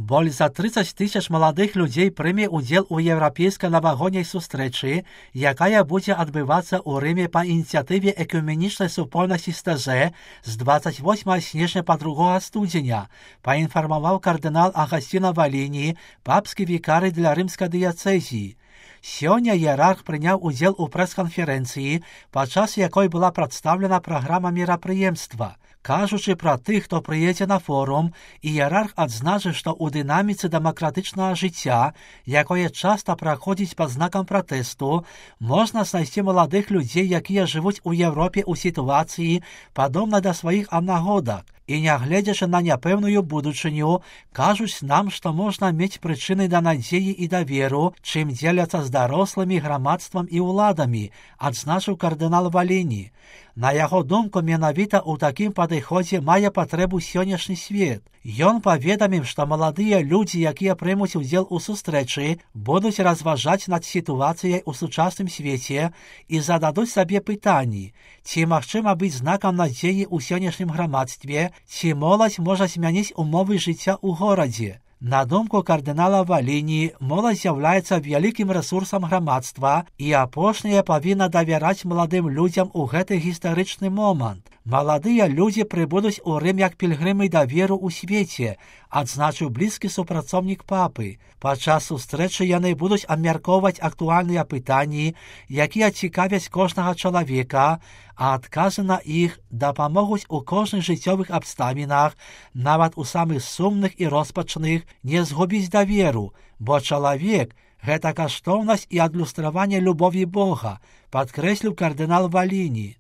Боль за 30 тисяч молодых людей прийме уділ у європейській новогодній зустрічі, яка буде відбуватися у Римі по ініціативі екуменічної супольності СТЖ з 28 січня по 2 студеня, поінформував кардинал Агостіно Валіні, папський вікарій для Римської дієцезії. Сьогодні ієрарх прийняв уділ у прес-конференції, під час якої була представлена програма міроприємства. Кажучи про тих, хто приїде на форум, ієрарх відзначив, що у динаміці демократичного життя, яке часто проходить під знаком протесту, можна знайти молодих людей, які живуть у Європі у ситуації, подобно до своїх одногодок. І, не глядячи на непевну будучиню, кажуть нам, що можна мати причини до надії і довіру, чим діляться з дорослими, громадством і владами, відзначив кардинал Валіні. На його думку, менавіта у таким підході має потребу сьогоднішній світ. Він повідомив, що молоді люди, які приймуть уділ у зустрічі, будуть розважати над ситуацією у сучасному світі і зададуть собі питання, чи можливо бути знаком надії у сьогоднішньому громадстві, чи молодь може змінити умови життя у городі. На думку кардинала Валіні, молодь з'являється великим ресурсом громадства, і опошнє повинно довіряти молодим людям у цей історичний момент. Молоді люди прибудуть у Рим як пілгрими до віри у світі, відзначив близький супрацовник папи. Під час зустрічі вони будуть обмірковувати актуальні питання, які цікавлять кожного чоловіка, а відкази на їх допоможуть у кожних життєвих обставинах, навіть у самих сумних і розпачних, не згубити довіру, бо чоловік – це коштовність і адлюстрування любові Бога, підкреслив кардинал Валіні.